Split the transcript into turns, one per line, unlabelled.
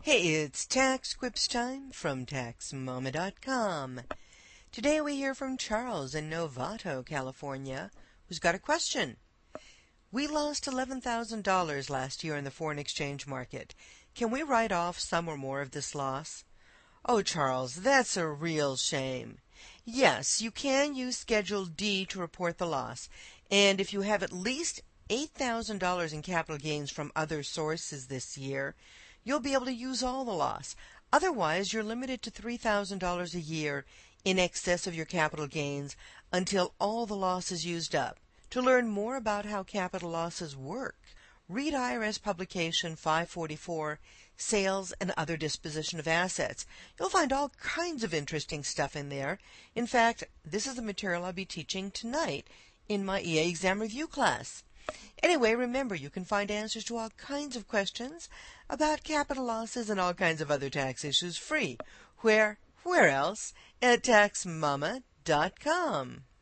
Hey, it's Tax Quips time from TaxMama.com. Today we hear from Charles in Novato, California, who's got a question. We lost $11,000 last year in the foreign exchange market. Can we write off some or more of this loss? Oh, Charles, that's a real shame. Yes, you can use Schedule D to report the loss, and if you have at least $8,000 in capital gains from other sources this year, you'll be able to use all the loss. Otherwise, you're limited to $3,000 a year in excess of your capital gains until all the loss is used up. To learn more about how capital losses work, read IRS Publication 544, Sales and Other Disposition of Assets. You'll find all kinds of interesting stuff in there. In fact, this is the material I'll be teaching tonight in my EA exam review class. Anyway, remember, you can find answers to all kinds of questions about capital losses and all kinds of other tax issues free. Where else? At TaxMama.com.